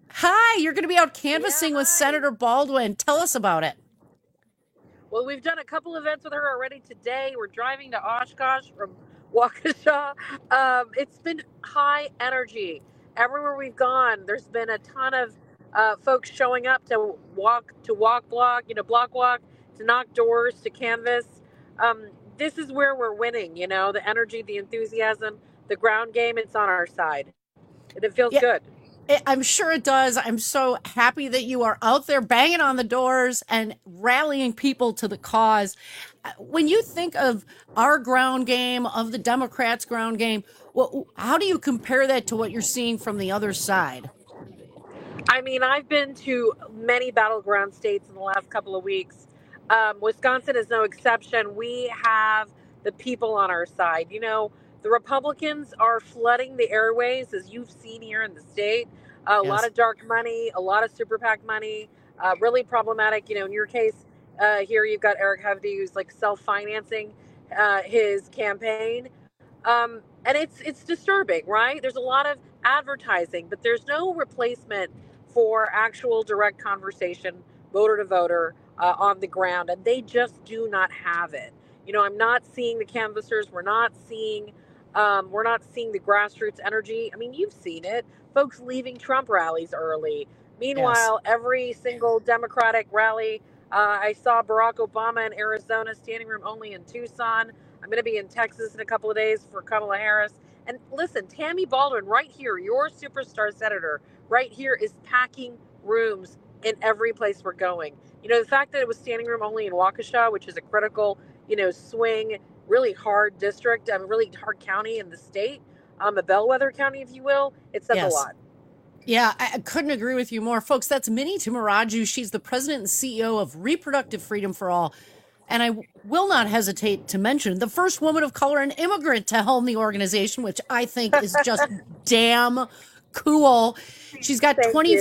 Senator Baldwin. Tell us about it. Well, we've done a couple events with her already today. We're driving to Oshkosh from Waukesha. It's been high energy. Everywhere we've gone, there's been a ton of folks showing up to walk block, block walk, to knock doors, to canvass. This is where we're winning, the energy, the enthusiasm, the ground game, it's on our side. And it feels good. I'm sure it does. I'm so happy that you are out there banging on the doors and rallying people to the cause. When you think of our ground game, of the Democrats' ground game, how do you compare that to what you're seeing from the other side? I mean, I've been to many battleground states in the last couple of weeks. Wisconsin is no exception. We have the people on our side. The Republicans are flooding the airways, as you've seen here in the state. A lot of dark money, a lot of super PAC money, really problematic. In your case, here you've got Eric Hovde, who's like self-financing his campaign. And it's disturbing, right? There's a lot of advertising, but there's no replacement for actual direct conversation, voter to voter, on the ground. And they just do not have it. I'm not seeing the canvassers. We're not seeing the grassroots energy. I mean, you've seen it. Folks leaving Trump rallies early. Meanwhile, every single Democratic rally, I saw Barack Obama in Arizona, standing room only in Tucson. I'm going to be in Texas in a couple of days for Kamala Harris. And listen, Tammy Baldwin right here, your superstar senator, right here is packing rooms in every place we're going. The fact that it was standing room only in Waukesha, which is a critical, swing, really hard district, really hard county in the state, a bellwether county, if you will, it says a lot. Yeah, I couldn't agree with you more. Folks, that's Minnie Timaraju. She's the president and CEO of Reproductive Freedom for All. And I will not hesitate to mention the first woman of color and immigrant to helm the organization, which I think is just damn cool. She's got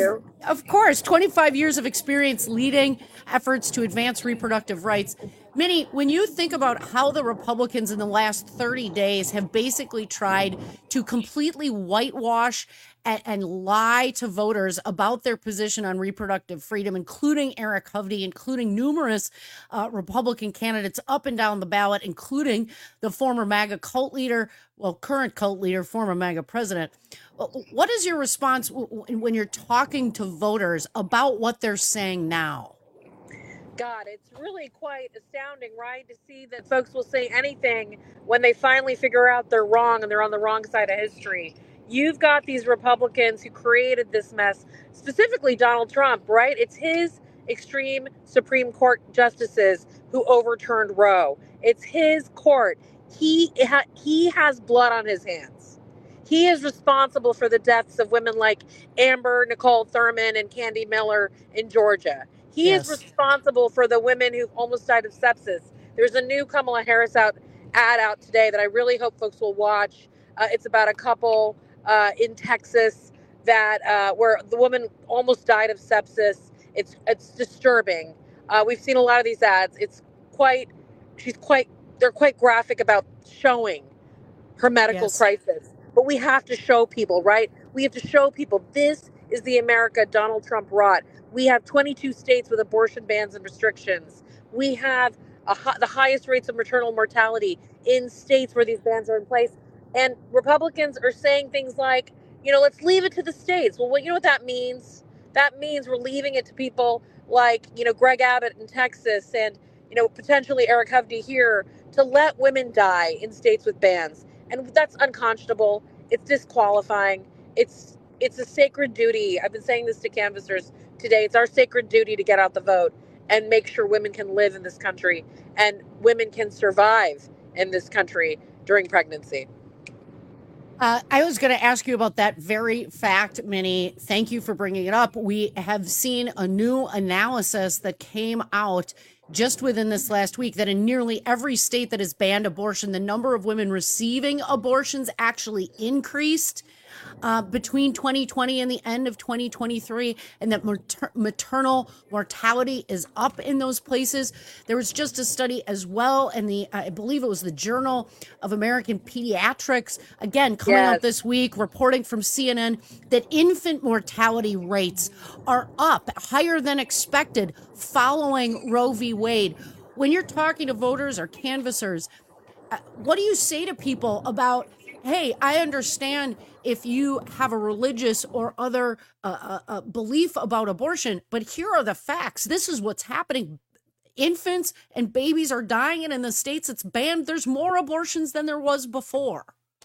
25 years of experience leading efforts to advance reproductive rights. Minnie, when you think about how the Republicans in the last 30 days have basically tried to completely whitewash and lie to voters about their position on reproductive freedom, including Eric Hovde, including numerous Republican candidates up and down the ballot, including the former MAGA cult leader, current cult leader, former MAGA president. What is your response when you're talking to voters about what they're saying now? God, it's really quite astounding, right? To see that folks will say anything when they finally figure out they're wrong and they're on the wrong side of history. You've got these Republicans who created this mess, specifically Donald Trump, right? It's his extreme Supreme Court justices who overturned Roe. It's his court. He has blood on his hands. He is responsible for the deaths of women like Amber Nicole Thurman and Candy Miller in Georgia. He is responsible for the women who almost died of sepsis. There's a new Kamala Harris ad out today that I really hope folks will watch. It's about a couple in Texas that where the woman almost died of sepsis. It's disturbing. We've seen a lot of these ads. They're quite graphic about showing her medical crisis. But we have to show people, right? We have to show people this is the America Donald Trump wrought. We have 22 states with abortion bans and restrictions. We have the highest rates of maternal mortality in states where these bans are in place. And Republicans are saying things like, let's leave it to the states. Well, you know what that means? That means we're leaving it to people like, Greg Abbott in Texas and, potentially Eric Hovde here to let women die in states with bans. And that's unconscionable. It's disqualifying. It's a sacred duty. I've been saying this to canvassers today. It's our sacred duty to get out the vote. and make sure women can live in this country and women can survive in this country during pregnancy. I was going to ask you about that very fact, Minnie. Thank you for bringing it up. We have seen a new analysis that came out just within this last week that in nearly every state that has banned abortion, the number of women receiving abortions actually increased between 2020 and the end of 2023, and that maternal mortality is up in those places. There was just a study as well in I believe it was the Journal of American Pediatrics, again, coming out this week, reporting from CNN that infant mortality rates are up higher than expected following Roe v. Wade. When you're talking to voters or canvassers, what do you say to people about, hey, I understand if you have a religious or other belief about abortion, but here are the facts. This is what's happening. Infants and babies are dying, and in the states it's banned. There's more abortions than there was before.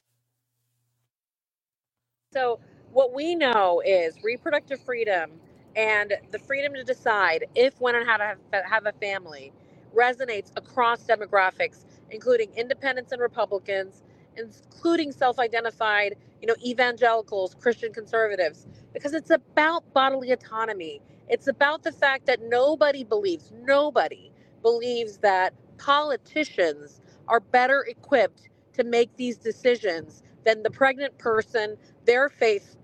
So what we know is reproductive freedom and the freedom to decide if, when, and how to have a family resonates across demographics, including independents and Republicans, including self-identified, evangelicals, Christian conservatives, because it's about bodily autonomy. It's about the fact that nobody believes that politicians are better equipped to make these decisions than the pregnant person, their faith,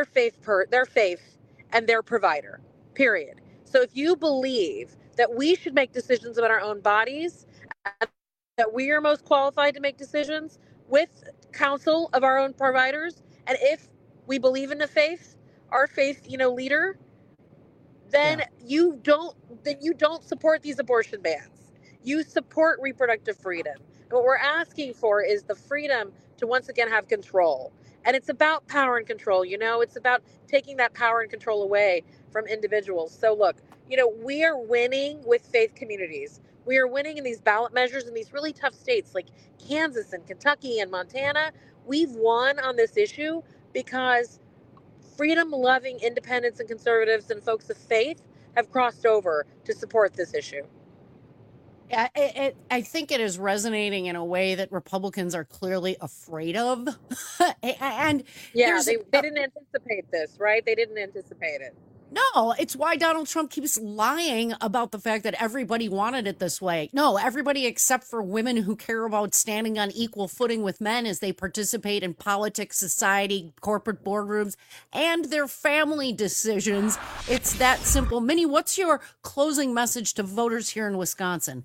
and their provider, period. So if you believe that we should make decisions about our own bodies, and that we are most qualified to make decisions with counsel of our own providers, and if we believe in our faith, leader, then you don't support these abortion bans. You support reproductive freedom. And what we're asking for is the freedom to once again have control. And it's about power and control, it's about taking that power and control away from individuals. So look, we are winning with faith communities. We are winning in these ballot measures in these really tough states like Kansas and Kentucky and Montana. We've won on this issue because freedom-loving independents and conservatives and folks of faith have crossed over to support this issue. Yeah, I think it is resonating in a way that Republicans are clearly afraid of. And they didn't anticipate this, right? They didn't anticipate it. No, it's why Donald Trump keeps lying about the fact that everybody wanted it this way. No, everybody except for women who care about standing on equal footing with men as they participate in politics, society, corporate boardrooms, and their family decisions. It's that simple. Minnie, what's your closing message to voters here in Wisconsin?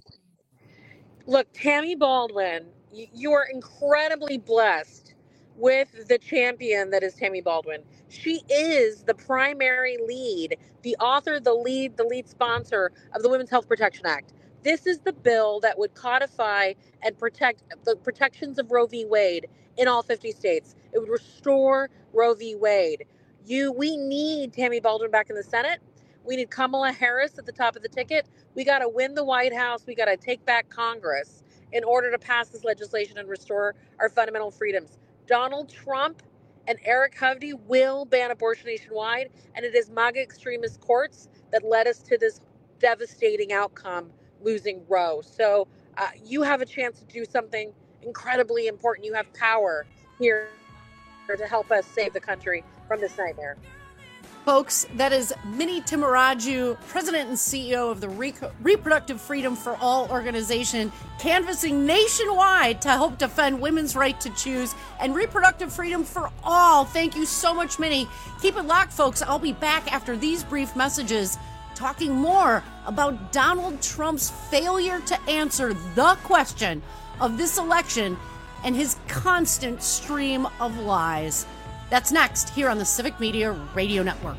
Look, Tammy Baldwin, you are incredibly blessed with the champion that is Tammy Baldwin. She is the primary lead, the author, the lead sponsor of the Women's Health Protection Act. This is the bill that would codify and protect the protections of Roe v. Wade in all 50 states. It would restore Roe v. Wade. We need Tammy Baldwin back in the Senate. We need Kamala Harris at the top of the ticket. We got to win the White House. We got to take back Congress in order to pass this legislation and restore our fundamental freedoms. Donald Trump and Eric Hovde will ban abortion nationwide, and it is MAGA extremist courts that led us to this devastating outcome, losing Roe. So you have a chance to do something incredibly important. You have power here to help us save the country from this nightmare. Folks, that is Minnie Timaraju, President and CEO of the Reproductive Freedom for All organization, canvassing nationwide to help defend women's right to choose and reproductive freedom for all. Thank you so much, Minnie. Keep it locked, folks. I'll be back after these brief messages talking more about Donald Trump's failure to answer the question of this election and his constant stream of lies. That's next here on the Civic Media Radio Network.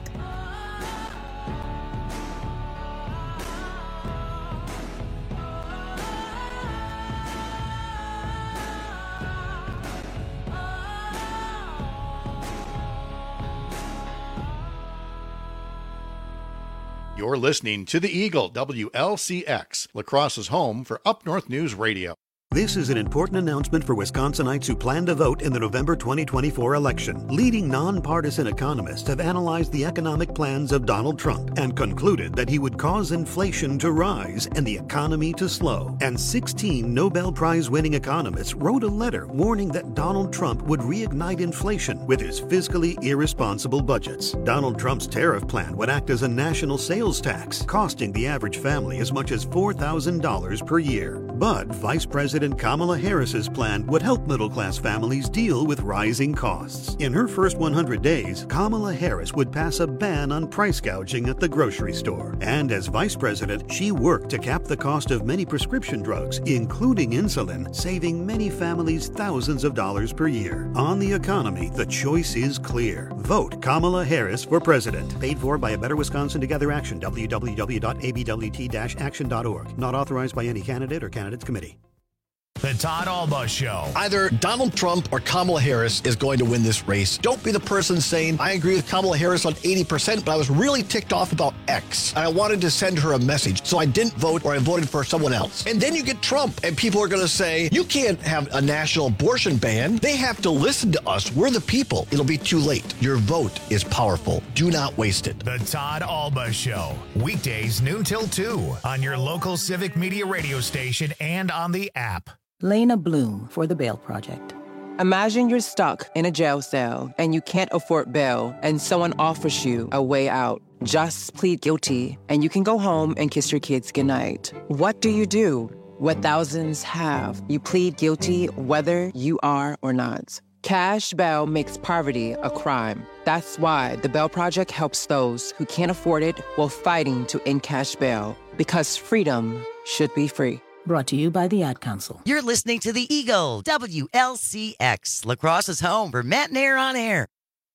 You're listening to The Eagle, WLCX, La Crosse's home for Up North News Radio. This is an important announcement for Wisconsinites who plan to vote in the November 2024 election. Leading nonpartisan economists have analyzed the economic plans of Donald Trump and concluded that he would cause inflation to rise and the economy to slow. And 16 Nobel Prize-winning economists wrote a letter warning that Donald Trump would reignite inflation with his fiscally irresponsible budgets. Donald Trump's tariff plan would act as a national sales tax, costing the average family as much as $4,000 per year. But Vice President Kamala Harris's plan would help middle-class families deal with rising costs. In her first 100 days, Kamala Harris would pass a ban on price gouging at the grocery store. And as vice president, she worked to cap the cost of many prescription drugs, including insulin, saving many families thousands of dollars per year. On the economy, the choice is clear. Vote Kamala Harris for president. Paid for by A Better Wisconsin Together Action, www.abwt-action.org. Not authorized by any candidate or candidates committee. The Todd Alba Show. Either Donald Trump or Kamala Harris is going to win this race. Don't be the person saying, I agree with Kamala Harris on 80%, but I was really ticked off about X. And I wanted to send her a message, so I didn't vote or I voted for someone else. And then you get Trump, and people are going to say, you can't have a national abortion ban. They have to listen to us. We're the people. It'll be too late. Your vote is powerful. Do not waste it. The Todd Alba Show. Weekdays noon till 2 on your local Civic Media radio station and on the app. Lena Bloom for the Bail Project. Imagine you're stuck in a jail cell and you can't afford bail and someone offers you a way out. Just plead guilty and you can go home and kiss your kids goodnight. What do you do? What thousands have. You plead guilty whether you are or not. Cash bail makes poverty a crime. That's why the Bail Project helps those who can't afford it while fighting to end cash bail. Because freedom should be free. Brought to you by the Ad Council. You're listening to the Eagle, WLCX, La Crosse's home for Matt and Air on Air.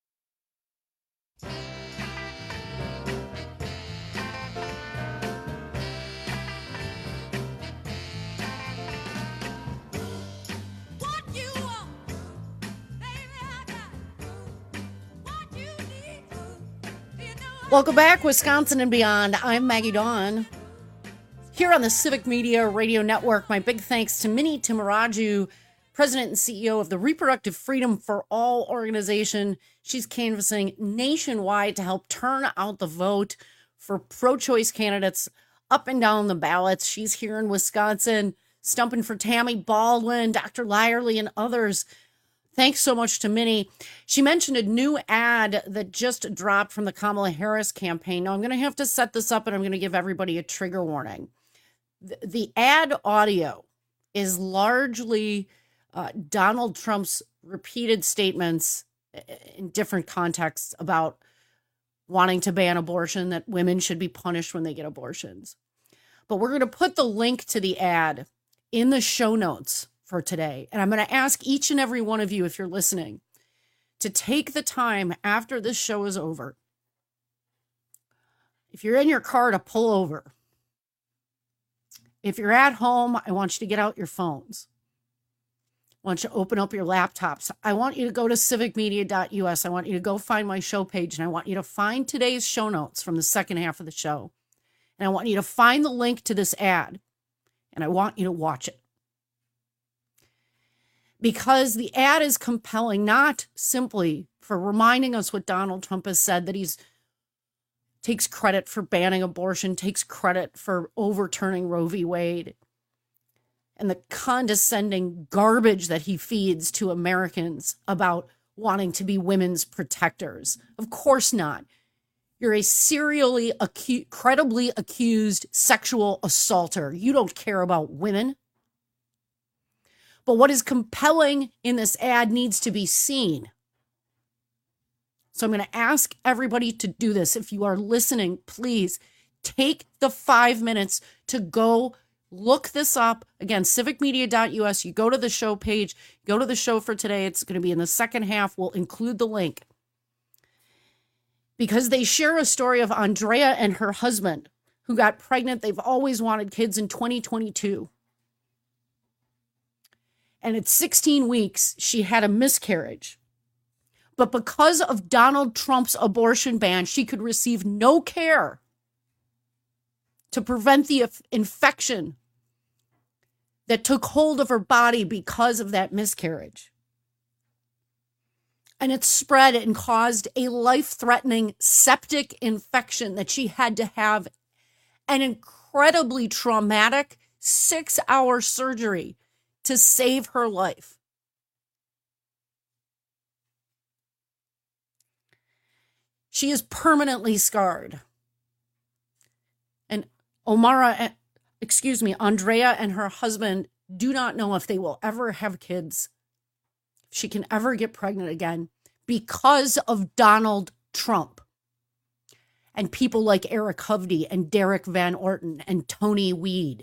Welcome back, Wisconsin and beyond. I'm Maggie Dawn. Here on the Civic Media Radio Network, my big thanks to Minnie Timaraju, President and CEO of the Reproductive Freedom for All organization. She's canvassing nationwide to help turn out the vote for pro-choice candidates up and down the ballots. She's here in Wisconsin, stumping for Tammy Baldwin, Dr. Lyerly, and others. Thanks so much to Minnie. She mentioned a new ad that just dropped from the Kamala Harris campaign. Now, I'm going to have to set this up, and I'm going to give everybody a trigger warning. The ad audio is largely Donald Trump's repeated statements in different contexts about wanting to ban abortion, that women should be punished when they get abortions. But we're going to put the link to the ad in the show notes for today. And I'm going to ask each and every one of you, if you're listening, to take the time after this show is over. If you're in your car, to pull over. If you're at home, I want you to get out your phones. I want you to open up your laptops. I want you to go to civicmedia.us. I want you to go find my show page, and I want you to find today's show notes from the second half of the show. And I want you to find the link to this ad, and I want you to watch it. Because the ad is compelling, not simply for reminding us what Donald Trump has said, that he's takes credit for banning abortion, takes credit for overturning Roe v. Wade, and the condescending garbage that he feeds to Americans about wanting to be women's protectors. Of course not. You're a serially, credibly accused sexual assaulter. You don't care about women. But what is compelling in this ad needs to be seen. So I'm going to ask everybody to do this. If you are listening, please take the 5 minutes to go look this up. Again, civicmedia.us. You go to the show page, go to the show for today. It's going to be in the second half. We'll include the link. Because they share a story of Andrea and her husband who got pregnant. They've always wanted kids in 2022. And at 16 weeks, she had a miscarriage. But because of Donald Trump's abortion ban, she could receive no care to prevent the infection that took hold of her body because of that miscarriage. And it spread and caused a life-threatening septic infection that she had to have an incredibly traumatic 6-hour surgery to save her life. She is permanently scarred. And Andrea and her husband do not know if they will ever have kids, if she can ever get pregnant again, because of Donald Trump and people like Eric Hovde and Derek Van Orton and Tony Weed.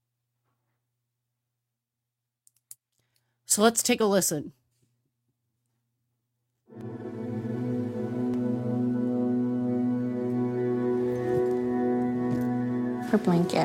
So let's take a listen. Her blanket.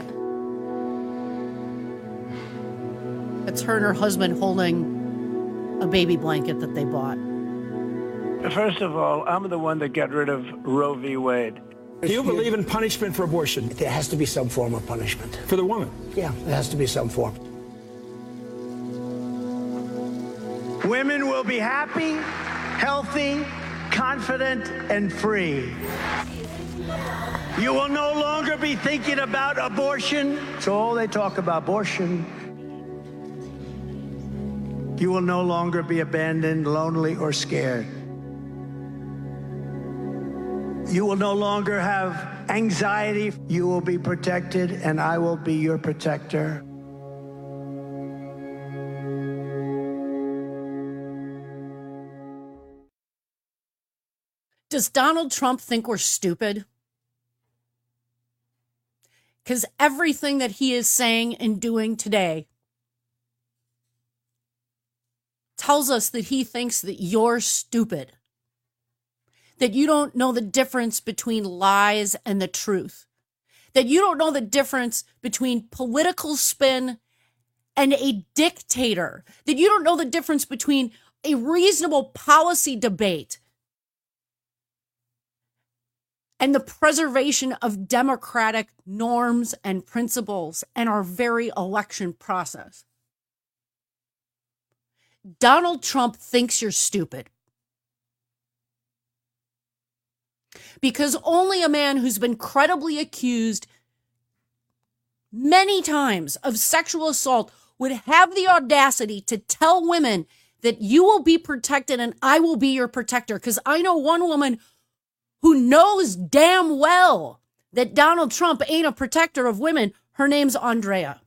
It's her and her husband holding a baby blanket that they bought. First of all, I'm the one that got rid of Roe v. Wade. Do you believe in punishment for abortion? There has to be some form of punishment. For the woman? Yeah, there has to be some form. Women will be happy, healthy, confident, and free. You will no longer be thinking about abortion. So all they talk about abortion. You will no longer be abandoned, lonely, or scared. You will no longer have anxiety. You will be protected, and I will be your protector. Does Donald Trump think we're stupid? Because everything that he is saying and doing today tells us that he thinks that you're stupid, that you don't know the difference between lies and the truth, that you don't know the difference between political spin and a dictator, that you don't know the difference between a reasonable policy debate and the preservation of democratic norms and principles and our very election process. Donald Trump thinks you're stupid. Because only a man who's been credibly accused many times of sexual assault would have the audacity to tell women that you will be protected and I will be your protector. Because I know one woman who knows damn well that Donald Trump ain't a protector of women. Her name's Andrea.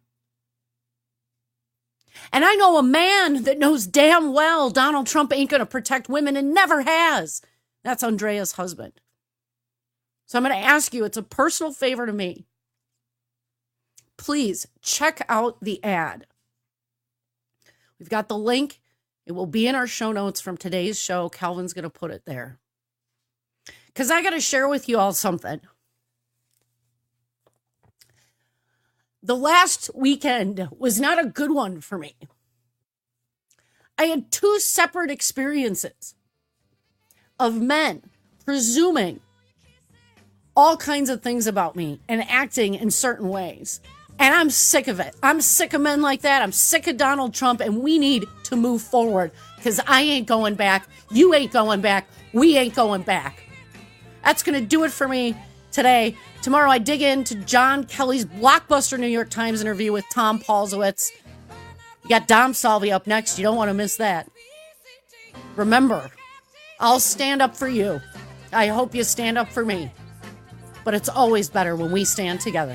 And I know a man that knows damn well Donald Trump ain't going to protect women and never has. That's Andrea's husband. So I'm going to ask you, it's a personal favor to me. Please check out the ad. We've got the link. It will be in our show notes from today's show. Calvin's going to put it there. Because I got to share with you all something. The last weekend was not a good one for me. I had 2 separate experiences of men presuming all kinds of things about me and acting in certain ways. And I'm sick of it. I'm sick of men like that. I'm sick of Donald Trump, and we need to move forward because I ain't going back. You ain't going back. We ain't going back. That's going to do it for me today. Tomorrow I dig into John Kelly's blockbuster New York Times interview with Tom Paulsowitz. You got Dom Salvi up next. You don't want to miss that. Remember, I'll stand up for you. I hope you stand up for me. But it's always better when we stand together.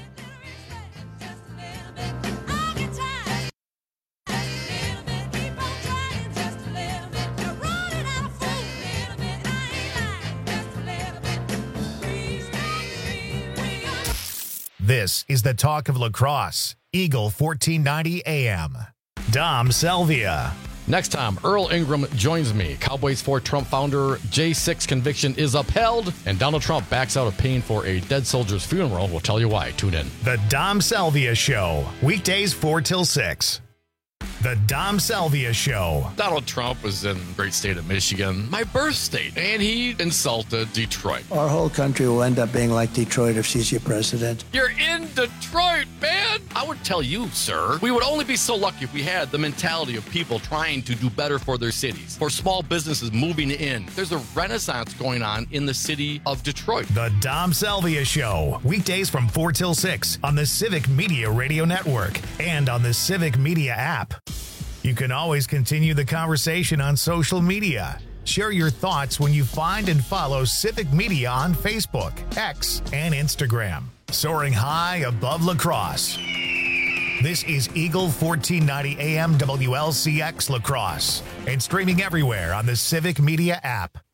This is the talk of lacrosse. Eagle 1490 AM. Dom Salvia. Next time, Earl Ingram joins me. Cowboys for Trump founder J6 conviction is upheld, and Donald Trump backs out of paying for a dead soldier's funeral. We'll tell you why. Tune in. The Dom Salvia Show. Weekdays 4 till 6. The Dom Salvia Show. Donald Trump was in the great state of Michigan, my birth state, and he insulted Detroit. Our whole country will end up being like Detroit if she's your president. You're in Detroit, man! I would tell you, sir, we would only be so lucky if we had the mentality of people trying to do better for their cities, for small businesses moving in. There's a renaissance going on in the city of Detroit. The Dom Salvia Show. Weekdays from 4 till 6 on the Civic Media Radio Network and on the Civic Media app. You can always continue the conversation on social media. Share your thoughts when you find and follow Civic Media on Facebook, X, and Instagram. Soaring high above La Crosse. This is Eagle 1490 AM WLCX La Crosse and streaming everywhere on the Civic Media app.